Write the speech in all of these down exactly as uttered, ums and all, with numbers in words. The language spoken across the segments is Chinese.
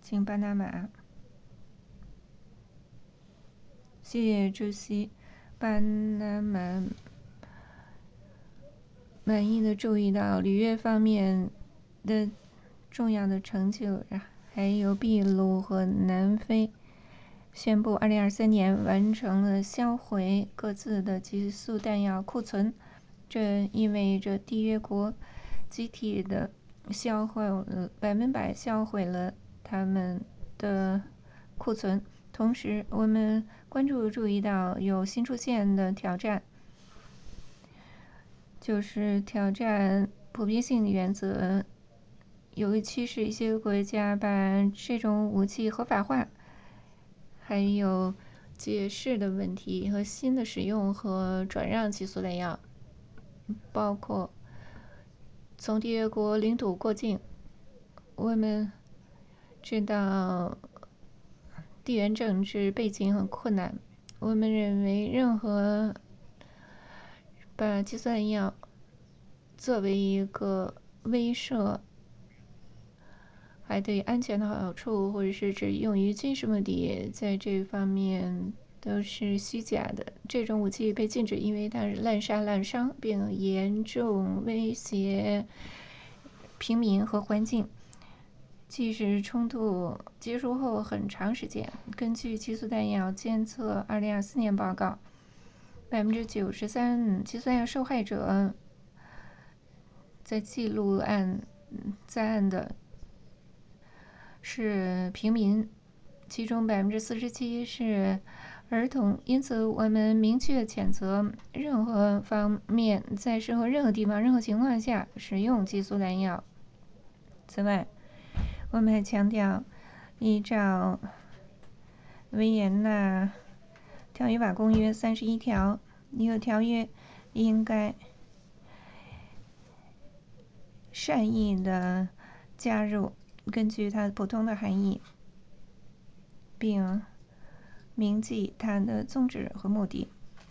经巴拿马。谢主席，巴拿马满意的注意到履约方面的重要的成就，还有秘鲁和南非宣布二零二三年完成了销毁各自的激素弹药库存，这意味着缔约国集体的销毁了百分百销毁了他们的库存。同时，我们关注注意到有新出现的挑战，就是挑战普遍性的原则。有一趋势，一些国家把这种武器合法化，还有解释的问题和新的使用和转让激素弹药，包括从缔约国领土过境。我们知道地缘政治背景很困难，我们认为任何把激素弹药作为一个威慑还对安全的好处，或者是只用于军事目的，在这方面都是虚假的。这种武器被禁止，因为它滥杀滥伤，并严重威胁平民和环境。即使冲突结束后很长时间，根据激素弹药监测二零二四年报告，百分之九十三激素弹药受害者在记录案在案的是平民，其中百分之四十七是儿童。因此，我们明确谴责任何方面在任何任何地方、任何情况下使用激素弹药。此外，我们还强调，依照维也纳条约法公约三十一条，一个条约应该善意的加入，根据它普通的含义，并铭记它的宗旨和目的。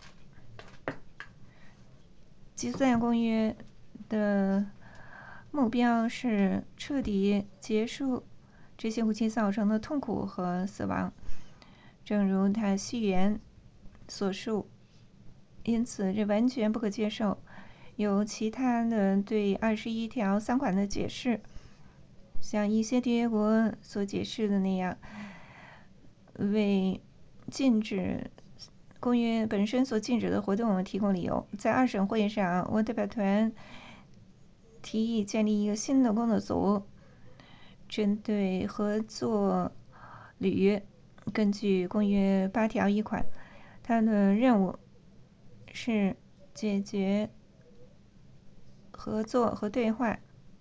激素弹药公约的目标是彻底结束这些武器造成的痛苦和死亡，正如它序言所述。因此，这完全不可接受有其他的对二十一条三款的解释，像一些缔约国所解释的那样，为禁止公约本身所禁止的活动提供理由。在二审会议上，我代表团提议建立一个新的工作组，针对合作履约，根据公约八条一款，它的任务是解决合作和对话，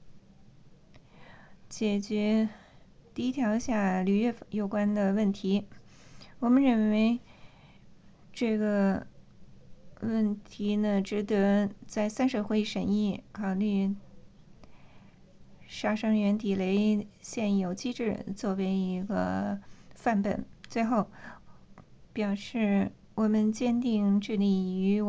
解决第一条下履约有关的问题。我们认为这个问题呢，值得在三审会议审议，考虑杀伤源地雷现有机制作为一个范本。最后，表示我们坚定致力于